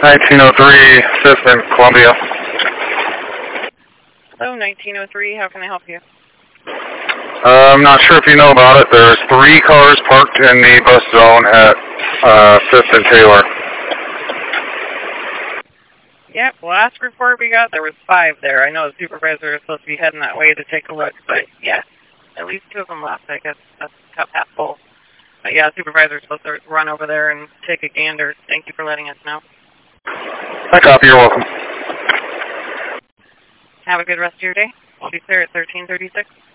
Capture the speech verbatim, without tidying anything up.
nineteen oh three, fifth in Columbia. Hello, nineteen oh three, how can I help you? Uh, I'm not sure if you know about it. There's three cars parked in the bus zone at uh, fifth and Taylor. Yep, last report we got, there was five there. I know the supervisor is supposed to be heading that way to take a look, but yeah, at least two of them left. I guess that's cup half full. But yeah, the supervisor is supposed to run over there and take a gander. Thank you for letting us know. I copy, you're welcome. Have a good rest of your day. She's there at thirteen thirty-six.